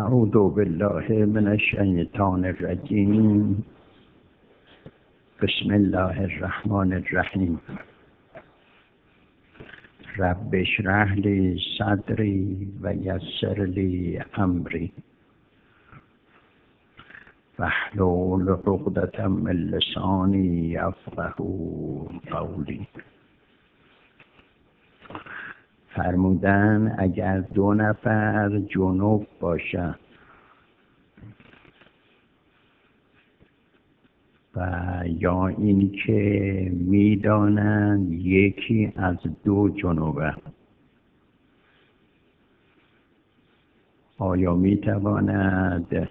اعوذ بالله من الشیطان الرجیم. بسم الله الرحمن الرحیم. رب اشرح لی صدری و یسر لی امری واحلل عقدة من لسانی یفقهوا قولی. فرمودن اگر 2 نفر جنوب باشند و یا این که میدانند یکی از 2 جنوبه، آیا میتواند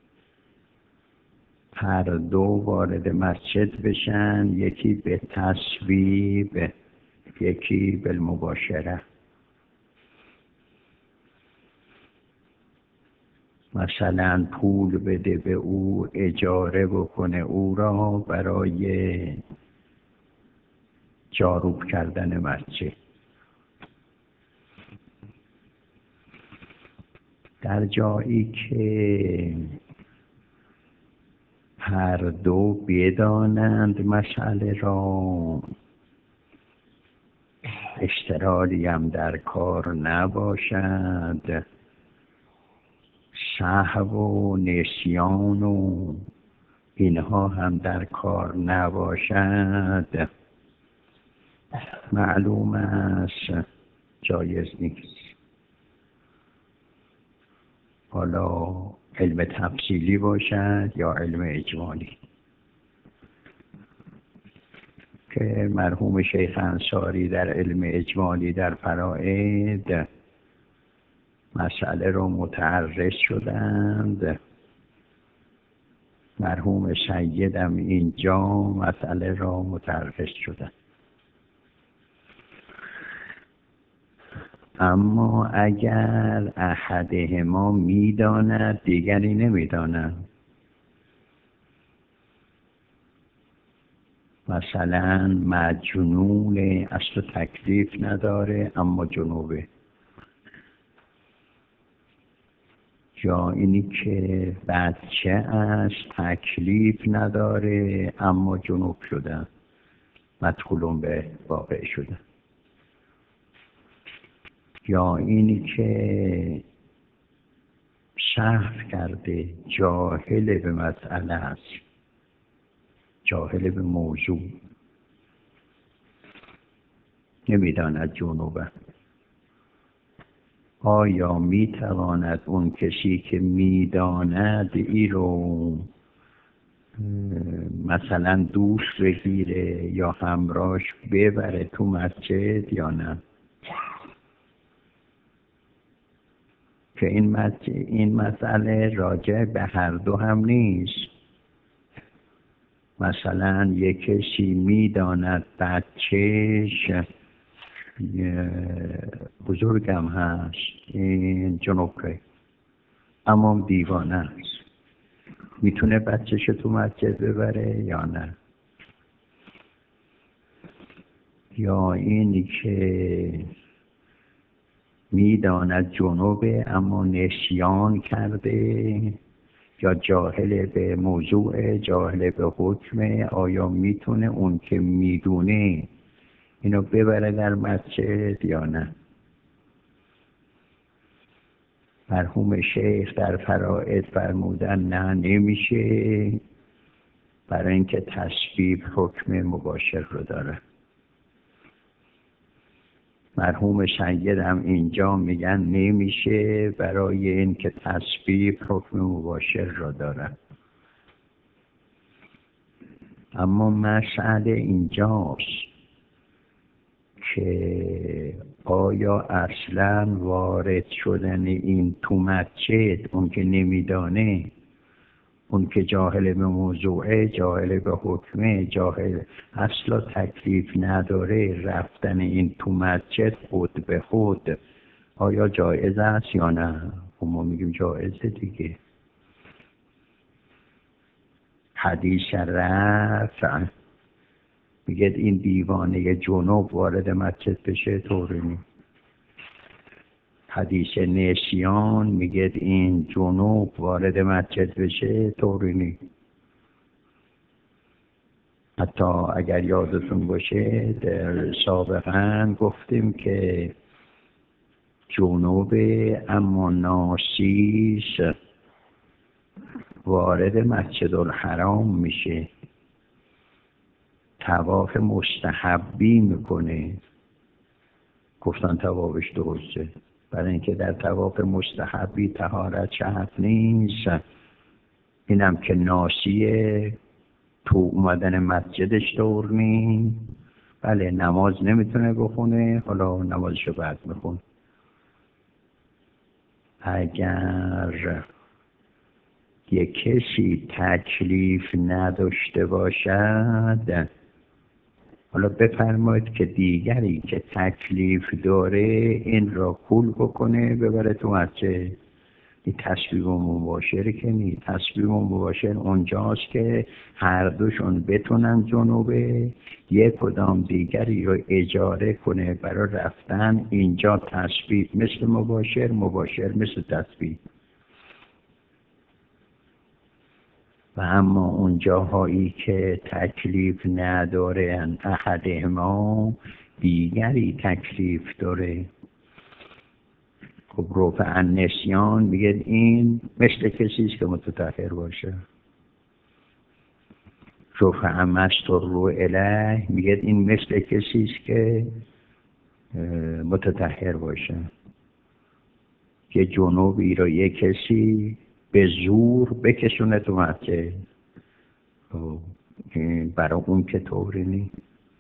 هر 2 وارد مسجد بشن؟ یکی به تصویب، یکی بالمباشره. مثلا پول بده به او، اجاره بکنه او را برای جاروب کردن مسجد. در جایی که هر 2 بدانند مسئله را، اشترالی هم در کار نباشد، سهو و نسیان و اینها هم در کار نباشد، معلوم است جایز نیست. حالا علم تفصیلی باشد یا علم اجمالی، که مرحوم شیخ انصاری در علم اجمالی در فرائض مسئله را متعرض شدند، مرحوم سیدم اینجا مسئله را متعرض شدند. اما اگر احدهما میداند دیگری نمیداند، مثلا مجنون اصل تکلیف نداره اما جنوبه، یا اینی که بچه است تکلیف نداره اما جنوب شده، مدخولون به واقع شده، یا اینی که سهو کرده، جاهل به مسئله است، جاهل به موضوع، نمیداند جنوبه. آیا میتواند اون کسی که میداند ای رو مثلا دوست بگیره یا همراهش ببره تو مسجد یا نه؟ که این مسئله راجع به هر 2 هم نیست. مثلا یک کسی میداند بچهش بزرگم هست، این جنوبه اما دیوانه است، میتونه بچهش تو مسجد ببره یا نه؟ یا اینی که میداند جنوبه اما نسیان کرده، یا جاهل به موضوع، جاهل به حکمه، آیا میتونه اون که میدونه اینو ببره در مسجد یا نه؟ مرحوم شیخ در فرائض فرمودن نه، نمیشه، برای اینکه تسبیب حکم مباشر رو داره. مرحوم سید هم اینجا میگن نمیشه، برای اینکه تسبیب حکم مباشر رو داره. اما مسئله اینجاست که آیا اصلا وارد شدن این تو مسجد، اون که نمیدانه، اون که جاهل به موضوعه، جاهل به حکمه، جاهل اصلا تکلیف نداره، رفتن این تو مسجد خود به خود آیا جایز است یا نه؟ ما میگیم جایزه دیگه. حدیث رفع میگه این دیوانه جنوب وارد مسجد بشه طوری نیست. حدیث نسیان میگه این جنوب وارد مسجد بشه طوری نیست. حتی اگر یادتون باشه در سابقا گفتیم که جنوب اما ناسیس وارد مسجد الحرام میشه، طواف مستحبی میکنه. گفتن طوافش درسته، برای اینکه در طواف مستحبی طهارت شرط نیست. اینم که ناسیه، تو اومدن مسجدش دور نیست. بله نماز نمیتونه بخونه، حالا نمازشو بعد میخونه. اگر یک کسی تکلیف نداشته باشد، حالا بفرمایید که دیگری که تکلیف داره این را کول بکنه ببره تو مسجد، این تسبیح و مباشره که نیست. تسبیح و مباشر اونجاست که هر دوشون بتونن جنوبه یک کدام دیگری رو اجاره کنه برای رفتن. اینجا تسبیح مثل مباشر، مباشر مثل تسبیح. و اما اون جاهایی که تکلیف نداره احدهما، دیگری تکلیف داره. خب رفع النسیان میگه این مثل کسیست که متطهر باشه. رفع مستر الیه میگه این مثل کسیست که متطهر باشه. یه جنوبی رو یه کسی به زور بکشونه تو مسجد، برای اون که طوری نیست.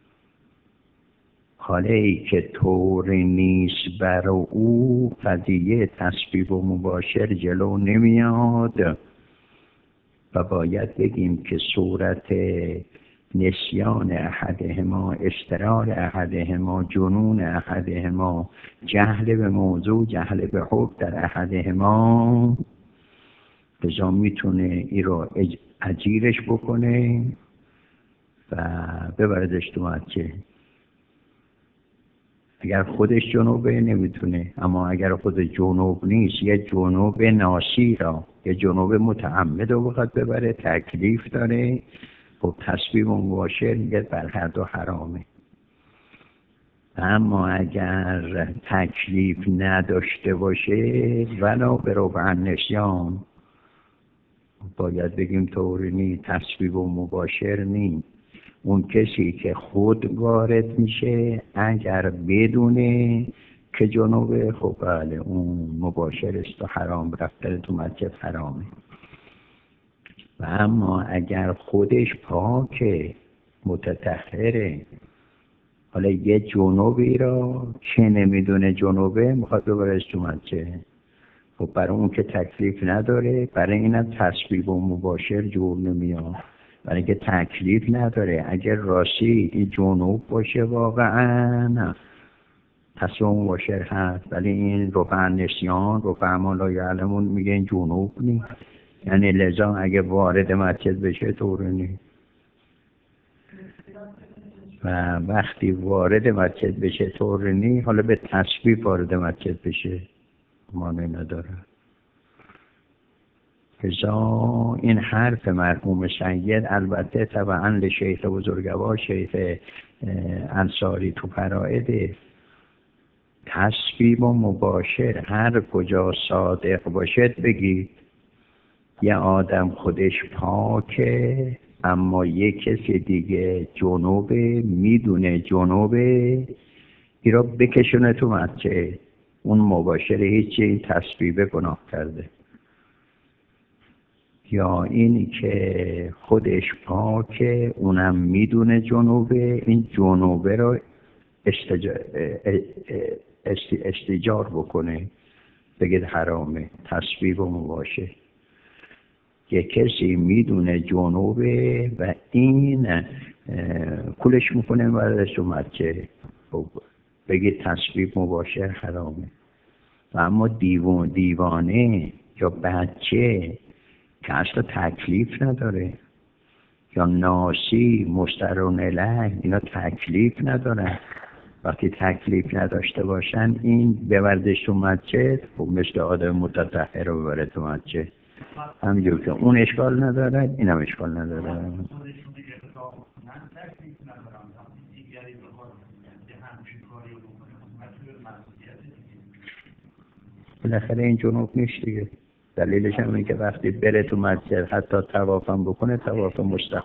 حالا ای که طوری نیست برای او، قضیه تسبیح و مباشر جلو نمیاد و باید بگیم که صورت نسیان احدهما، استرار احدهما، جنون احدهما، جهل به موضوع، جهل به حکم در احدهما، لذا میتونه این رو اجیرش بکنه و ببردش تو مسجد. اگر خودش جنوبه نمیتونه، اما اگر خود جنوب نیست، یه جنوب ناسی را، یه جنوب متعمد رو بخواد ببره، تکلیف داره، خب تسبیح و مباشر میگه بر هر دو حرامه. اما اگر تکلیف نداشته باشه ولا به رفع النسیان، باید بگیم طوری نیست، تسبیح و مباشر نیست. اون کسی که خود وارد میشه اگر بدونه که جنوبه، خب بله اون مباشر است و حرام، رفتن تو مسجد حرامه. و اما اگر خودش پاکه، متطهره، حالا یه جنوبی را که نمیدونه جنوبه میخواد ببرش تو مسجد، خب برای اون که تکلیف نداره، برای اینم تسبیح و مباشر جور نمیاد، برای که تکلیف نداره. اگر راستی این جنوب باشه واقعا تسبیح و مباشر هست، ولی این رفع النسیان، رفع ما لا یعلمون میگه این جنوب نیست، یعنی لذا اگه وارد مسجد بشه طور نیست. و وقتی وارد مسجد بشه طور نیست، حالا به تسبیح وارد مسجد بشه مانع نداره. لذا این حرف مرحوم سید، البته طبعا لشیخ بزرگوار شیخ انصاری تو فرائده، تسبیح و مباشر هر کجا صادق باشد بگید یه آدم خودش پاکه اما یه کسی دیگه جنوبه، میدونه جنوبه، این را بکشونه تو مسجد، اون مباشر هیچی، این تسبیح به گناه کرده. یا این که خودش پاکه اونم میدونه جنوبه، این جنوبه رو استیجار بکنه بگید حرامه، تسبیح و مباشر. یک کسی میدونه جنوبه و این کلش میکنه وردش تو مسجد، بگید تسبیح مباشر حرامه. و اما دیوانه یا بچه که اصلا تکلیف نداره، یا ناسی، مسترون الیه، اینا تکلیف نداره، وقتی تکلیف نداشته باشن این ببردش تو مسجد، خب مثل آدم متطهر رو ببره تو مسجد، همینجور که اون اشکال نداره این هم اشکال نداره. بالاخره این جنوب نیست دیگه. دلیلش هم اینه که وقتی بره تو مسجد حتی طواف هم بکنه، طواف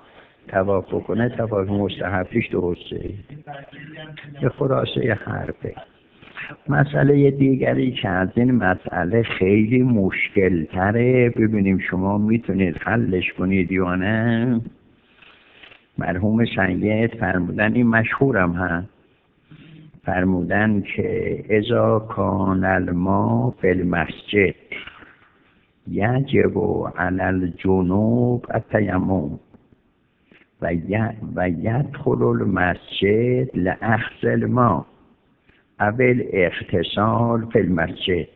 مستحبیش درسته. یه خلاصه حرفه. مسئله دیگری که از این مسئله خیلی مشکل تره، ببینیم شما میتونید حلش کنید یا نه. مرحوم سید فرمودن، این مشهورم هست، فرمودن که اذا کان الماء فی المسجد یجب علی الجنوب التیمم و یدخل المسجد لأخذ الماء او الاغتسال فی المسجد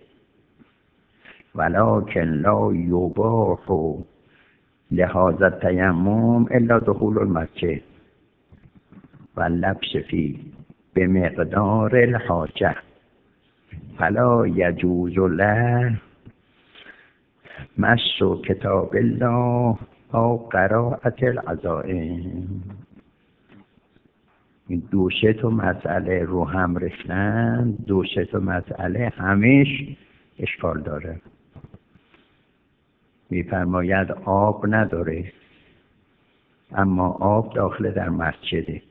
ولكن لا یباح لهذا التیمم الا دخول المسجد واللبس فيه بمقدار الحاجة فلا يجوز له مس کتاب الله او قراءة العزائم. این دو سه تا مسئله رو هم ریختن، دو سه تا مسئله همیش اشکال داره. میفرماید آب نداره اما آب داخل در مسجده،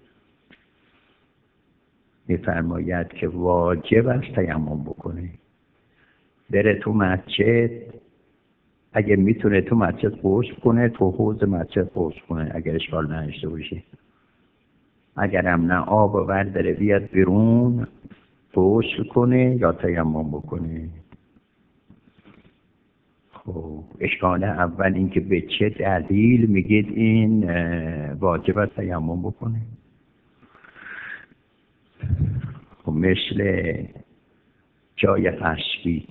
میفرماید که واجب است تیمم بکنه، بره تو مسجد، اگه میتونه تو مسجد غسل کنه، تو حوض مسجد غسل کنه اگر اشکال نداشته باشه، اگرم نه آب و برداره بیاد بیرون غسل کنه یا تیمم بکنه. خب اشکال اول این که به چه دلیل میگید این واجب است تیمم بکنه؟ خب مثل جای غصبی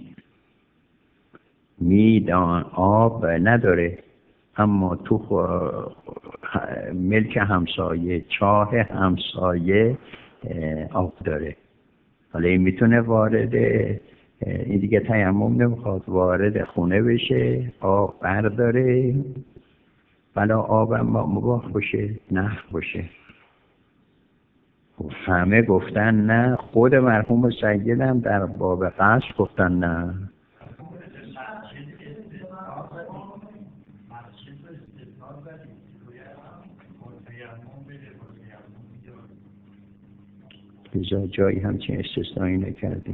میدان آب نداره اما تو ملک همسایه، چاه همسایه آب داره، حالا این میتونه وارد این دیگه تیمم نمیخواد، وارد خونه بشه، آب برداره، بلا آبم مباح باشه، نه باشه. همه گفتن نه، خود مرحوم سیدم در باب قصد گفتن نه. لذا جایی همچین استثنایی نکردیم.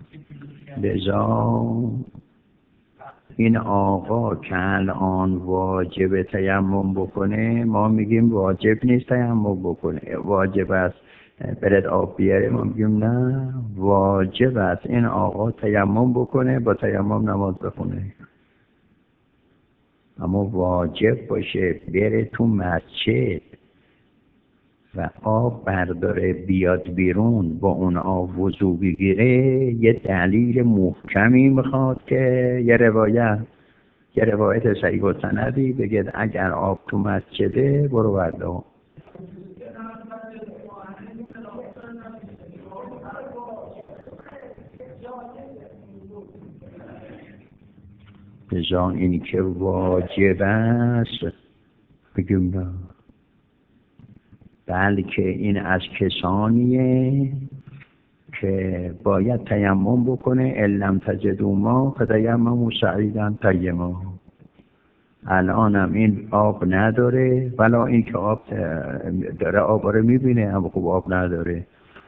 لذا این آقا که الان واجب تیمم بکنه، ما میگیم واجب نیست تیمم بکنه، واجب است برد آب بیاره، ما میگیم نه واجب است این آقا تیمم بکنه، با تیمم نماز بخونه. اما واجب باشه بره تو مسجد و آب برداره بیاد بیرون با اون آب وضو بگیره، یه دلیل محکمی میخواد که یه روایت صحیح و سندی بگید اگر آب تو مسجده برو بردار. بزان اینی که واجب است بگیم نه، بلکه این از کسانیه که باید تیمم بکنه، الم تجدوا ماء فتیمموا صعیدا طیبا. الانم این آب نداره، ولی این که آب داره آب رو میبینه اما خوب آب نداره،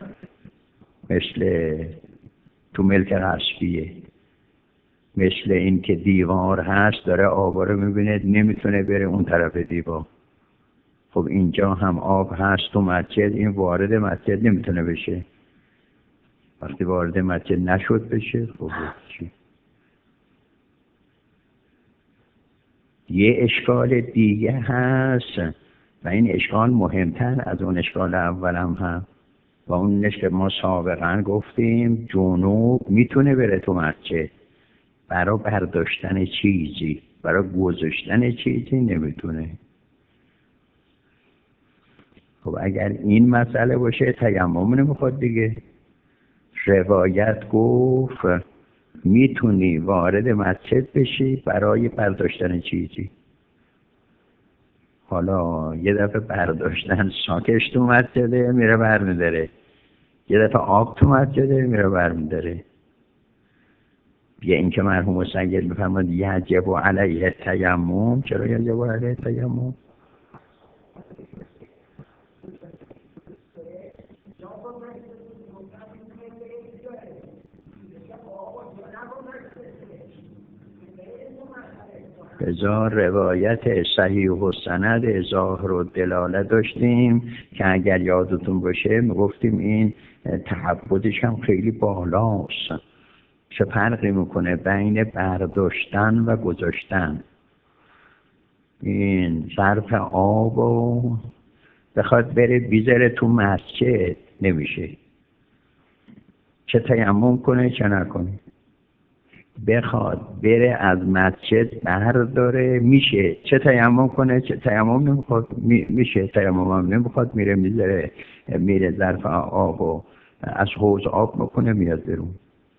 مثل تو ملک غصبیه، مثل این که دیوار هست داره آب رو میبینه نمیتونه بره اون طرف دیوار. خب اینجا هم آب هست تو مسجد، این وارد مسجد نمیتونه بشه، وقتی وارد مسجد نشد بشه خب چی؟ یه اشکال دیگه هست و این اشکال مهمتر از اون اشکال اولم هست و اون که ما سابقا گفتیم جنوب میتونه بره تو مسجد، برای برداشتن چیزی، برای گذاشتن چیزی نمیتونه. خب اگر این مسئله باشه تیمم نمیخواد دیگه. روایت گفت میتونی وارد مسجد بشی برای برداشتن چیزی. حالا یه دفعه برداشتن ساکش تو مسجده میره برمیداره، یه دفعه آب تو مسجده میره برمیداره. یه این که مرحوم سید میفرماد یجب علیه تیمم. چرا یجب علیه تیمم؟ بذار روایت صحیح و سند ظاهر و دلاله داشتیم که اگر یادتون باشه میگفتیم این تعبدش هم خیلی بالاست. چه فرقی میکنه بین برداشتن و گذاشتن؟ این ظرف آب و بخواد بره بیزره تو مسجد نمیشه، چه تیمم کنه چه نکنه. بخواد بره از مسجد برداره میشه، چه تیمم کنه چه تیمم نمیخواد میشه، تیمم هم نمیخواد، میره میذاره، میره ظرف آب و از حوض آب میکنه میاد برون.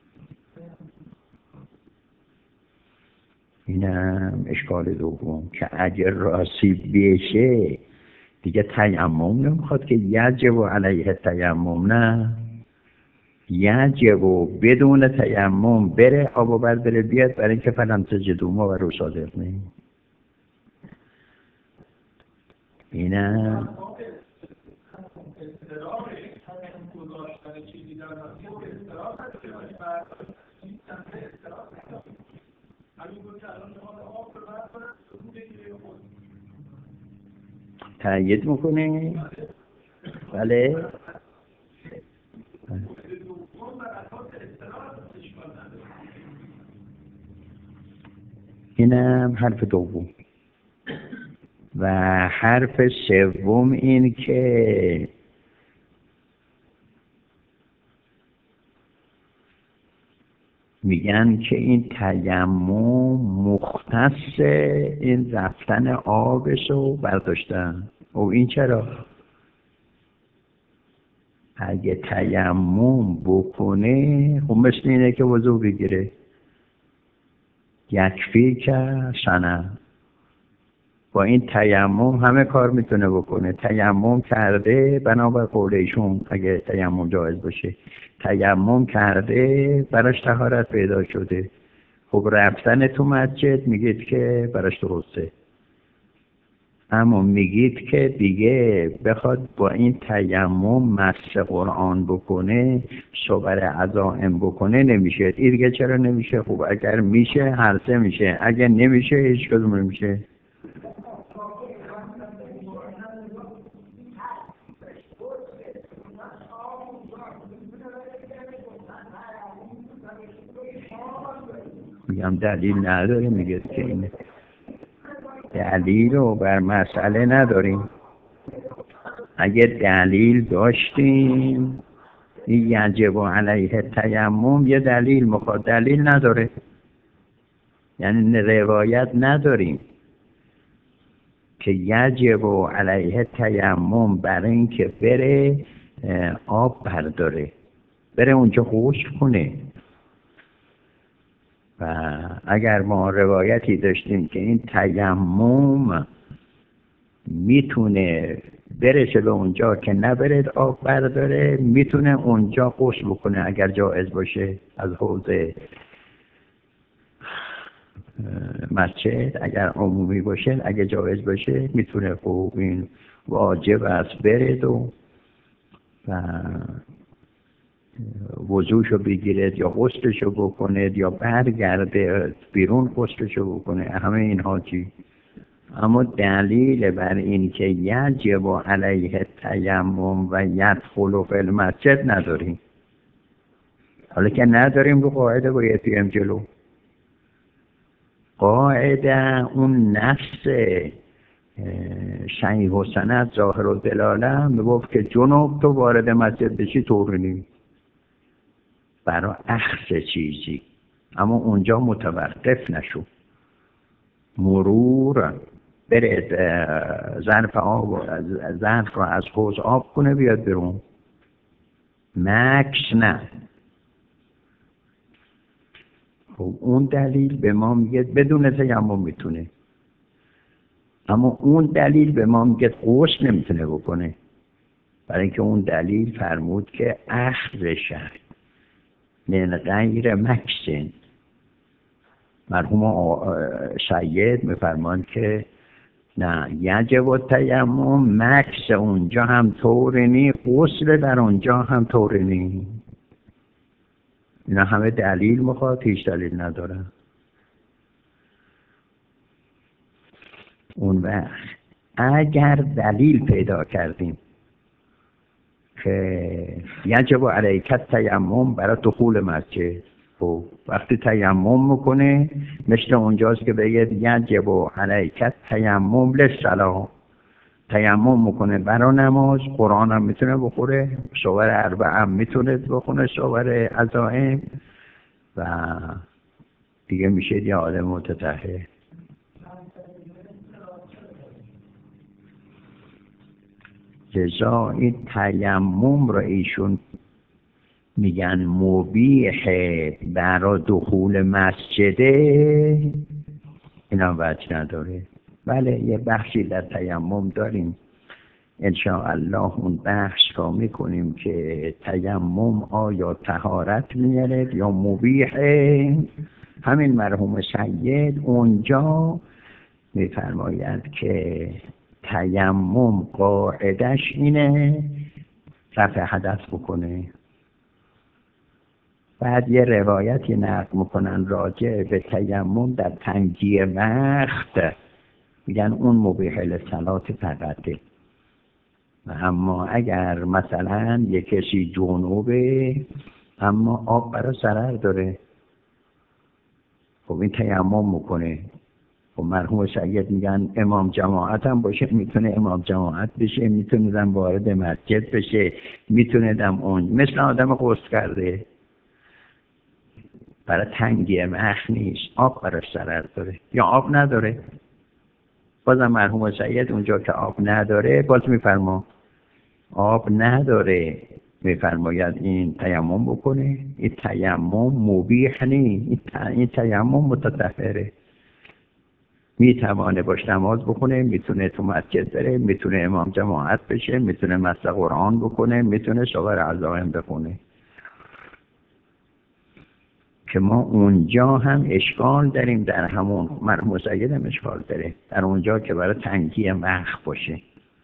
اینم اشکال دوم که اگر راسی بشه دیگه تیمم نمیخواد که یجب علیه تیمم، نه یجب بدون تیمم بره آب برداره بیاد، برای اینکه فلان تجدو ما و رو صادق نیم. اینم تأیید میکنه. بله اینم حرف دوم. و حرف سوم این که میگن که این تیمم مختص این رفتن آبش رو برداشتن. او این چرا؟ اگه تیمم بکنه خب مثل اینه که وضو بگیره، یکفی که سنه. با این تیمم همه کار میتونه بکنه. تیمم کرده بنابر قول ایشون اگه تیمم جایز باشه، تیمم کرده براش طهارت پیدا شده، خب رفتن تو مسجد میگید که براش درسته. اما میگید که دیگه بخواد با این تیمم مس قرآن بکنه، صبر عزائم بکنه نمیشه. این دیگه چرا نمیشه؟ خب اگر میشه هر سه میشه، اگر نمیشه هیچ کدوم نمیشه. میگم دلیل نداره، میگه که این دلیل رو بر مسئله نداریم. اگه دلیل داشتیم این یجب علیه تیمم یه دلیل میخواد، دلیل نداره، یعنی روایت نداریم که یجب علیه تیمم برای اینکه بره آب برداره، بره اونجا خشک کنه. و اگر ما روایتی داشتیم که این تیمم میتونه برسه به اونجا که نبرد آب برداره، میتونه اونجا غسل بکنه اگر جایز باشه از حوض مسجد، اگر عمومی باشه اگر جایز باشه میتونه. خب این واجب است برد و وضوشو بگیرد یا غسلشو بکنه یا برگرده بیرون غسلشو بکنه، همه اینها چی؟ اما دلیل بر این که یجب علیه تیمم و یدخل فی المسجد نداریم. حالا که نداریم رو قاعده باید بیم جلو. قاعده اون نفس صحیح و سند ظاهر و دلاله میگفت که جنوب تو وارد مسجد بشی طور نیم برای اخذ چیزی، اما اونجا متوقف نشو. مرور بره ظرف رو از حوض آب کنه بیاد بیرون. مکس نه. خب اون دلیل به ما میگه بدون تیمم میتونه، اما اون دلیل به ما میگه غسل نمیتونه بکنه، برای اینکه اون دلیل فرمود که اخذ شهر من غیر مکسن. مرحوم سید میفرمان که نه، یجب التیمم، مکس اونجا هم طور نی، غسل در اونجا هم طور نی. اینا همه دلیل میخواد، هیچ دلیل نداره. اون وقت اگر دلیل پیدا کردیم که یجب علیک التیمم برای دخول مسجد، خب وقتی تیمم میکنه مثل اونجاست که بگه یجب علیک التیمم للصلاة، تیمم میکنه برای نماز. قرآن هم میتونه بخوره، سور اربعه هم میتونه بخونه، سور عزائم، و دیگه میشه یه آدم متطهر. لذا این تیمم رو ایشون میگن مبیح برای دخول مسجده، اینا وجه نداره. بله یه بحثی در تیمم داریم انشاءالله، اون بحث رو میکنیم که تیمم آیا طهارت میاره یا مبیحه. همین مرحوم سید اونجا میفرماید که تیمم قاعدش اینه رفع حدث بکنه. بعد یه روایتی نقل میکنن راجع به تیمم در تنگی وقت، میگن اون مبیح للصلاة فقطه. اما اگر مثلا یه کسی جنوبه اما آب برای ضرر داره، خب این تیمم میکنه. خب مرحوم سید میگن امام جماعت هم باشه، میتونه امام جماعت بشه، میتونه دم وارد مسجد بشه، میتونه دم اون مثل آدم غسل کرده، برای تنگی وقت نیست، آب براش ضرر داره یا آب نداره. بازم مرحوم سید اونجا که آب نداره باز میفرما آب نداره، میفرماید این تیمم بکنه. این تیمم مبیح نیست، این تیمم متطهره، میتوانه باش نماز بکنه، میتونه تو مسجد بره، میتونه امام جماعت بشه، میتونه مس قرآن بکنه، میتونه سور عزائم بخونه. که ما اونجا هم اشکال داریم، در همون مرحوم سید هم اشکال داره در اونجا که برای تنگی وقت باشه.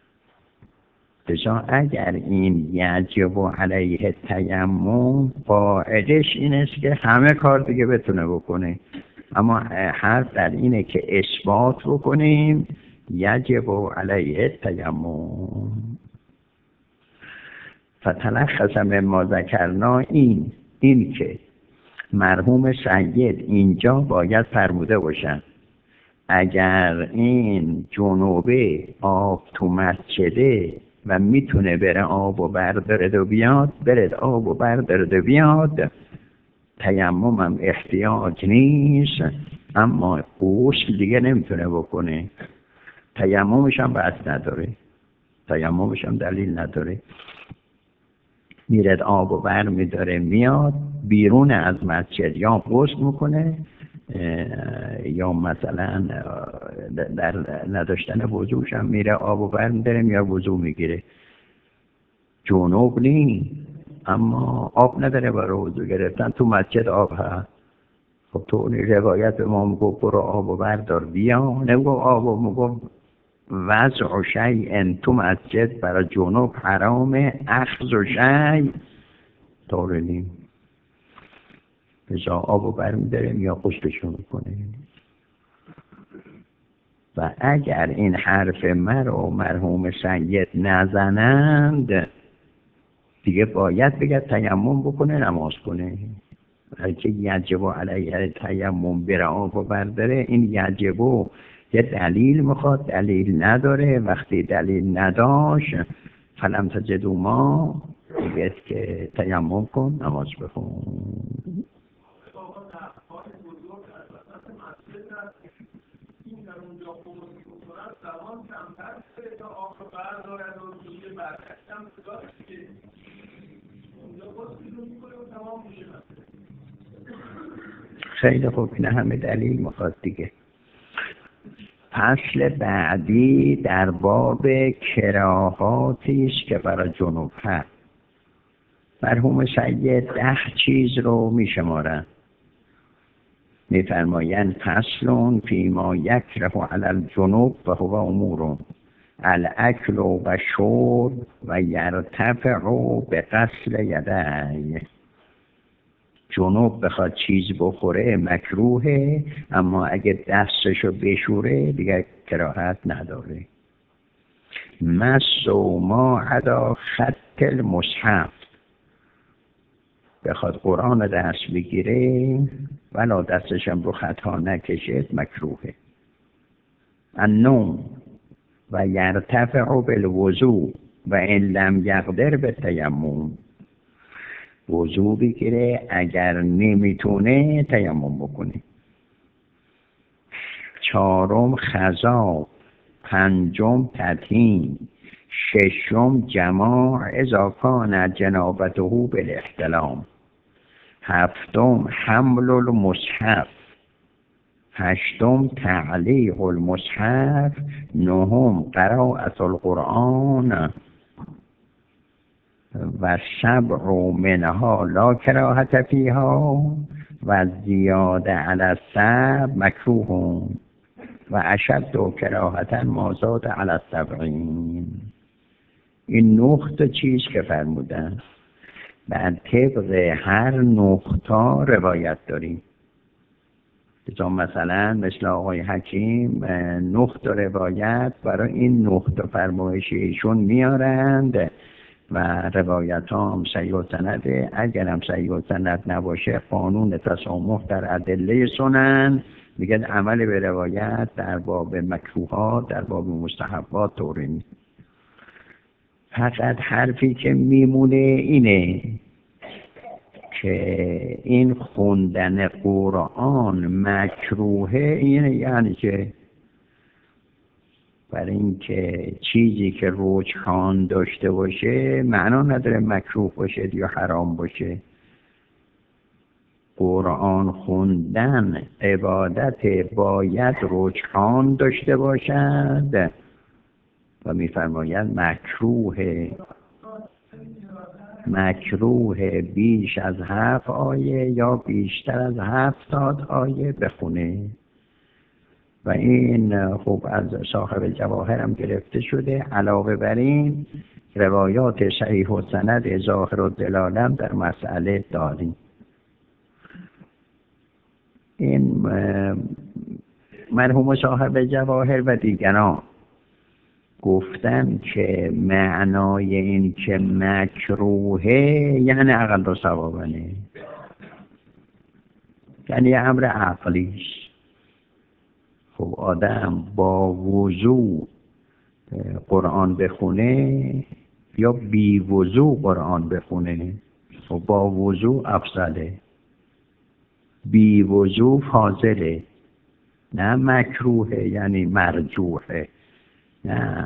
لذا اگر این یجب علیه تیمم قاعدش این است که همه کار دیگه بتونه بکنه، اما حرف در اینه که اثبات بکنیم یجب علیه تیمم. فتلخص مما ذکرنا این که مرحوم سید اینجا باید فرموده باشن اگر این جنوبه آب تو مسجده و میتونه بره آب و بردارد و بیاد، برد آب و بردارد و بیاد، تیمم هم احتیاج نیست، اما غسل دیگه نمیتونه بکنه. تیممش هم بس نداره، تیممش هم دلیل نداره. میرد آب و بر میداره میاد بیرون از مسجد، یا غسل میکنه یا مثلا در نداشتن وضوش هم میره آب و بر میداره یا وضو میگیره. جنوب نی اما آب نداره برای وضو گرفتن، تو مسجد آب هست. خب تو اون روایت به ما میگو برو آب و بردار بیا، نمیگو آب و میگو وضع شیء تو مسجد برای جنوب حرامه، اخذ و شیء طور نیم. بزا آب و برمیداریم یا غسلشون میکنه. و اگر این حرف مرا مرحوم سید نزنند دیگه باید بگه تیمم بکنه نماز کنه. که یجب علیه تیمم بره آب و برداره، این یجب یه دلیل میخواد، دلیل نداره. وقتی دلیل نداشت فلم تجدوا ما میگه که تیمم کن نماز بخون. خیلی خوب، این همه دلیل میخواد دیگه. فصل بعدی در باب کراهاتی است که برای جنوب هست. مرحوم سید 10 چیز رو میشمارن، میفرمایند فصل فیما یکره علی الجنوب و هو امور الاکل و شرب و یرتفع به غسل یدی. جنوب بخواد چیز بخوره مکروهه، اما اگه دستشو بشوره دیگه کراهت نداره. مس و ما عدا خط المصحف، بخواد قرآن دست بگیره ولا دستشم رو خطا نکشد مکروهه. النوم و یرتفع بالوضوء و ان لم یقدر به تیمم، وضوع بگیره اگر نمیتونه تیمم بکنه. 4 خضاب، 5 تطهین، 6 جماع اذا کان جنابته بالاحتلام، 7 حمل المصحف، 8 تعلیق المصحف، 9 قراءة القرآن و 7 منها لا کراهت فیها و زیاده علی السبع مکروه و اشد کراهتا ما زاد علی السبعین. این 9 چیز که فرمودن بر طبق هر 9 روایت داریم. مثلا مثل آقای حکیم 9 روایت برای این 9 فرمایش ایشون میارند و روایت هم صحیح السنده. اگر هم صحیح السند نباشه قانون تسامح در ادله سنن میگه عمل به روایت در باب مکروهات در باب مستحبات طوری نیست. فقط حرفی که میمونه اینه که این خوندن قرآن مکروهه. اینه یعنی که برای اینکه چیزی که رجحان داشته باشه معنا نداره مکروه باشه یا حرام باشه. قرآن خوندن عبادت باید رجحان داشته باشد و میفرماید مکروه بیش از 7 آیه یا بیشتر از 70 آیه بخونه. و این خوب از صاحب جواهر هم گرفته شده. علاوه بر این روایات صحیح و سند ظاهر و دلاله در مسئله داریم. این مرحوم صاحب جواهر و دیگران گفتن که معنای این که مکروهه یعنی اقل و ثوابنه، یعنی امر عقلیش. خب آدم با وضوع قرآن بخونه یا بی وضوع قرآن بخونه، خب با وضوع افضله، بی وضوع فاضله، نه مکروهه یعنی مرجوحه. نه،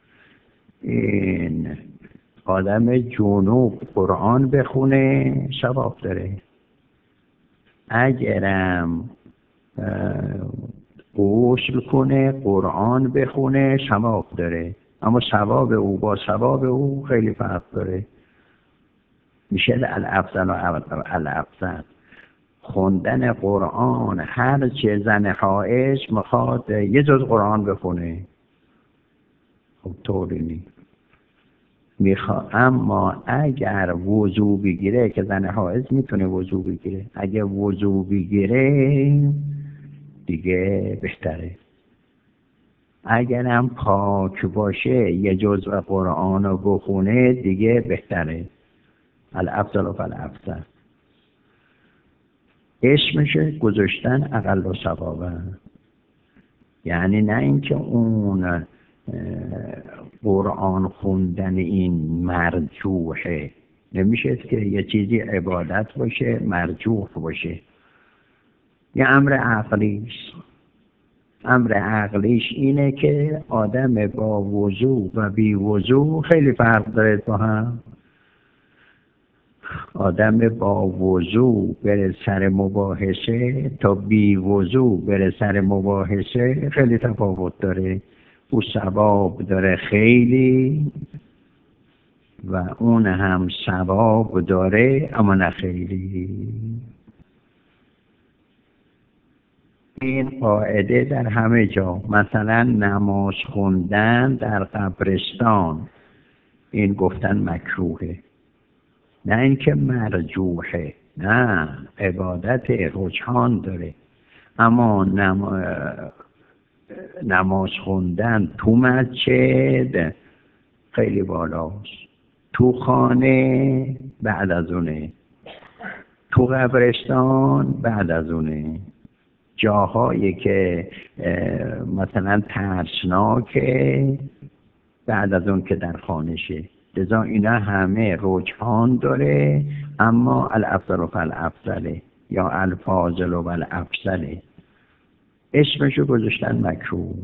این آدم جنوب قرآن بخونه ثواب داره، اگرم غسل کنه قرآن بخونه ثواب داره، اما ثواب او با ثواب او خیلی فرق داره. میشه الافضل و الافضل. خوندن قرآن هر چه زن حائض میخواد یه جز قرآن بخونه، خب طوری نیست. اما اگر وضو بگیره، که زن حائض میتونه وضو بگیره، اگر وضو بگیره دیگه بهتره. اگرم پاک باشه یه جزء قرآن رو بخونه دیگه بهتره. الافضل و الافضل. اسمشه گذاشتن اقل و ثوابه، یعنی نه اینکه اون قرآن خوندن این مرجوحه. نمیشه که یه چیزی عبادت باشه مرجوح باشه، یه امر عقلیست. امر عقلیش اینه که آدم با وضو و بی وضو خیلی فرق داره با هم. آدم با وضو بره سر مباحثه تا بی وضو بره سر مباحثه خیلی تفاوت داره. او ثواب داره خیلی و اون هم ثواب داره اما نه خیلی. این قاعده در همه جا، مثلا نماز خوندن در قبرستان این گفتن مکروهه، نه اینکه مرجوحه، نه، عبادت رجحان داره. اما نماز خوندن تو مسجد خیلی بالاست، تو خانه بعد از اونه، تو قبرستان بعد از اونه، جاهایی که مثلا ترسناکه بعد از اون که در خانه شه. لذا اینا همه رجحان داره، اما الافضل فالافضل یا الفاضل و الافضل اسمشو گذاشتن مکروه.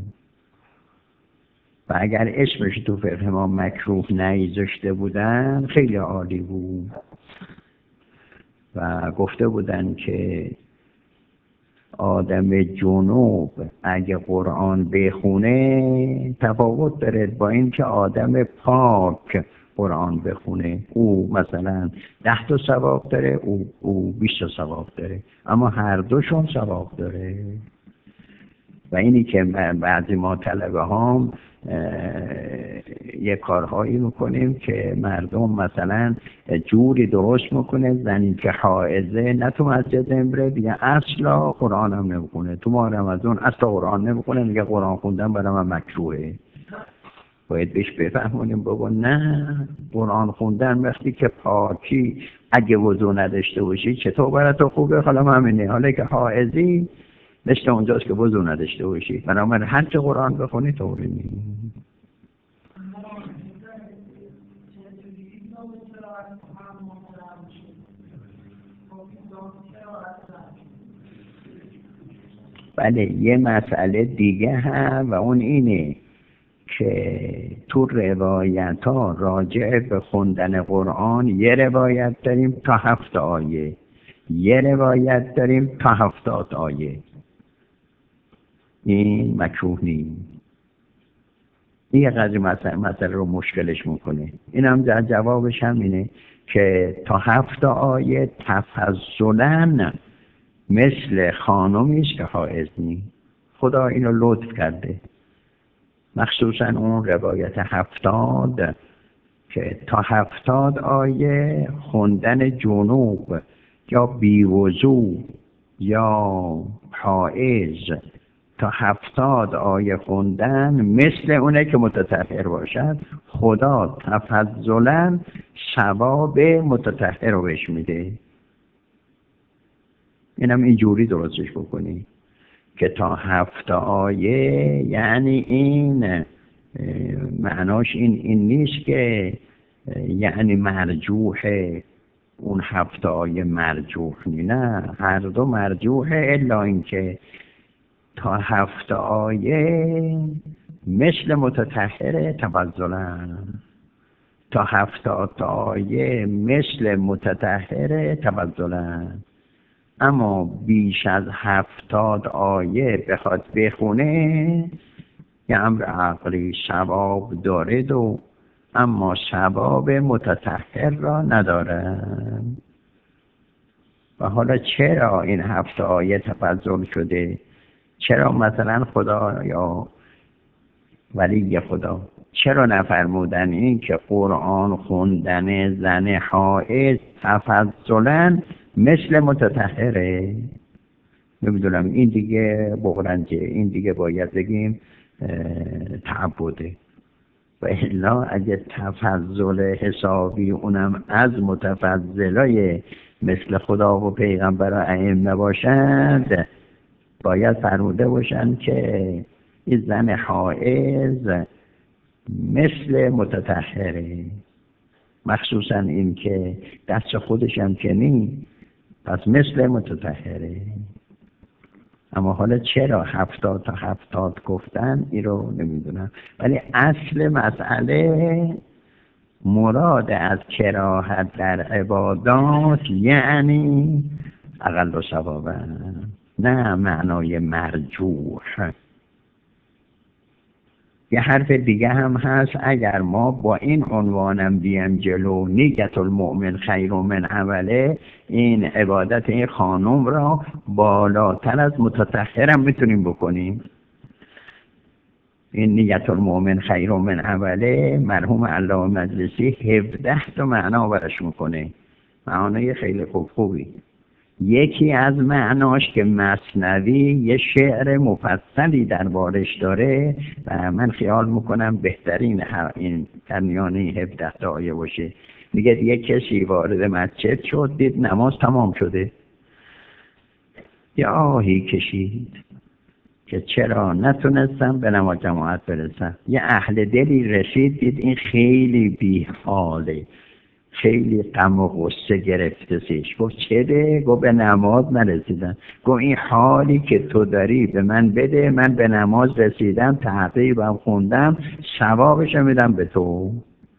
و اگر اسمش تو فقه ما مکروه نگذاشته بودن خیلی عالی بود و گفته بودن که آدم جنوب اگه قرآن بخونه تفاوت داره با اینکه آدم پاک قرآن بخونه. او مثلا 10 تا ثواب داره، او 20 تا ثواب داره، اما هر دوشون ثواب داره. و اینی که بعضی ما طلبه هم یه کارهایی میکنیم که مردم مثلا جوری درست میکنه زنی که حائضه نه تو مسجد امره دیگه اصلا قرآن هم نمیخونه، تو ماه رمضان اصلا قرآن نمیخونه، میگه قرآن خوندن برای من مکروهه. باید بهش بفهمونیم بابا نه، قرآن خوندن وقتی که پاکی اگه وضو نداشته باشی چطور برای تو خوبه؟ حالا همینه، حالا که حائضی مثل اونجاست که وضو نداشته باشی، بنابراین هر چه قرآن بخونی طوری نیست. بله، یه مسئله دیگه هم و اون اینه که تو روایت ها راجع به خوندن قرآن یه روایت داریم تا 7 آیه، یه روایت داریم تا 70 آیه. این مکروه نیست. این قضیه مسئله رو مشکلش میکنه. این هم در جوابش هم اینه که تا 7 آیه تفضلاً مثل خانمی است که حائض نیست. خدا اینو لطف کرده، مخصوصا اون روایت 70 که تا 70 آیه خوندن جنوب یا بیوضو یا حائض تا 70 آیه خوندن مثل اونه که متطهر باشد. خدا تفضلاً ثواب متطهر رو بهش میده. اینم اینجوری درستش بکنی که تا 7 آیه، یعنی این معناش این نیست که یعنی مرجوحه اون 7 آیه مرجوح نه، هر دو مرجوحه، الا اینکه تا 7 آیه مثل متطهره تفضلاً، تا 70 آیه مثل متطهره تفضلاً. اما بیش از 70 آیه بخواد بخونه یه امر عقلی ثواب داره اما ثواب متطهر را نداره. و حالا چرا این 7 آیه تفضل شده؟ چرا مثلا خدا یا ولی خدا چرا نفرمودن این که قرآن خوندن زن حائض تفضلاً مثل متطهره؟ نمیدونم، این دیگه بغرنجه، این دیگه باید بگیم تعبده. و الا اگه تفضل حسابی اونم از متفضلای مثل خدا و پیغمبر و ائمه باشند، باید فرموده باشند که این زن حائض مثل متطهره، مخصوصا این که دست خودش هم که نی، پس مثل متطهره. اما حالا چرا 70 تا 70 گفتن این رو نمیدونم، ولی اصل مسئله مراد از کراهت در عبادات یعنی اقل و ثوابا، نه معنای مرجوح. یه حرف دیگه هم هست، اگر ما با این عنوانم بیام جلو، نیت المؤمن خیر من عمله، این عبادت این خانم را بالاتر از متطهرم میتونیم بکنیم. این نیت المؤمن خیر من عمله مرحوم علامه مجلسی 17 تا معنا برش میکنه، معانای خیلی خوبی. یکی از معناش که مثنوی یه شعر مفصلی دربارش داره و من خیال میکنم بهترین این ترمیانه 17 تا آیه باشه. میگه یک کسی وارد مسجد شد، دید نماز تمام شده، یه آهی کشید که چرا نتونستم به نماز جماعت برسم. یه اهل دلی رسید، دید این خیلی بی‌حاله، خیلی غم و غصه گرفته سیش. گفت چه؟ گفت به نماز نرسیدم. گفت این حالی که تو داری به من بده، من به نماز رسیدم، تعقیبم خوندم، ثوابش میدم به تو.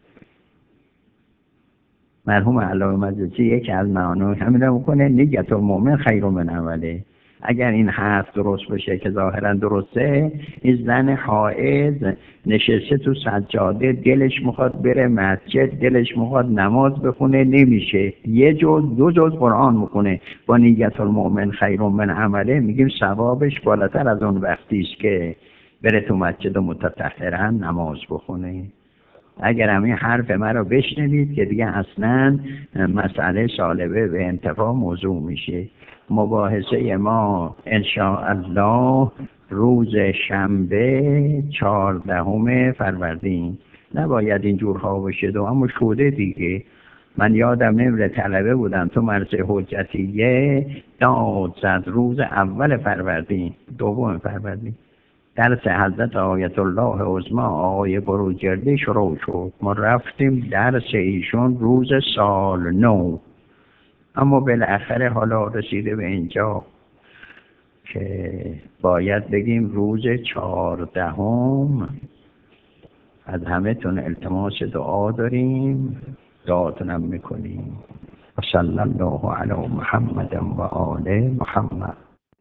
مرحوم علامه مجلسی یک از معانی همین رو میکنه، نیت المؤمن خیر من عمله. اگر این حرف درست بشه که ظاهرا درسته، این زن حائض نشسته تو سجاده، دلش میخواد بره مسجد، دلش میخواد نماز بخونه، نمیشه، یه جز دو جز قرآن میخونه، با نیت المؤمن خیر من عمله میگیم ثوابش بالاتر از اون وقتی است که بره تو مسجد و متطهرا نماز بخونه. اگر همین حرف من رو بشنوید که دیگه اصلا مسئله سالبه به انتفاع موضوع میشه. مباحثه ما انشاءالله روز شنبه 14 فروردین. نباید اینجورها باشه، اما شده دیگه. من یادم نمیره طلبه بودم تو مدرسه حجتیه، داد زد روز اول فروردین، دوم فروردین، درس حضرت آیت الله عظمی آقای بروجردی شروع شد. ما رفتیم درس ایشون روز سال نو، اما بالاخره حالا رسیده به اینجا که باید بگیم روز 14. از همه تون التماس دعا داریم، دعاتونم میکنیم. صلی الله علی محمد و آل محمد.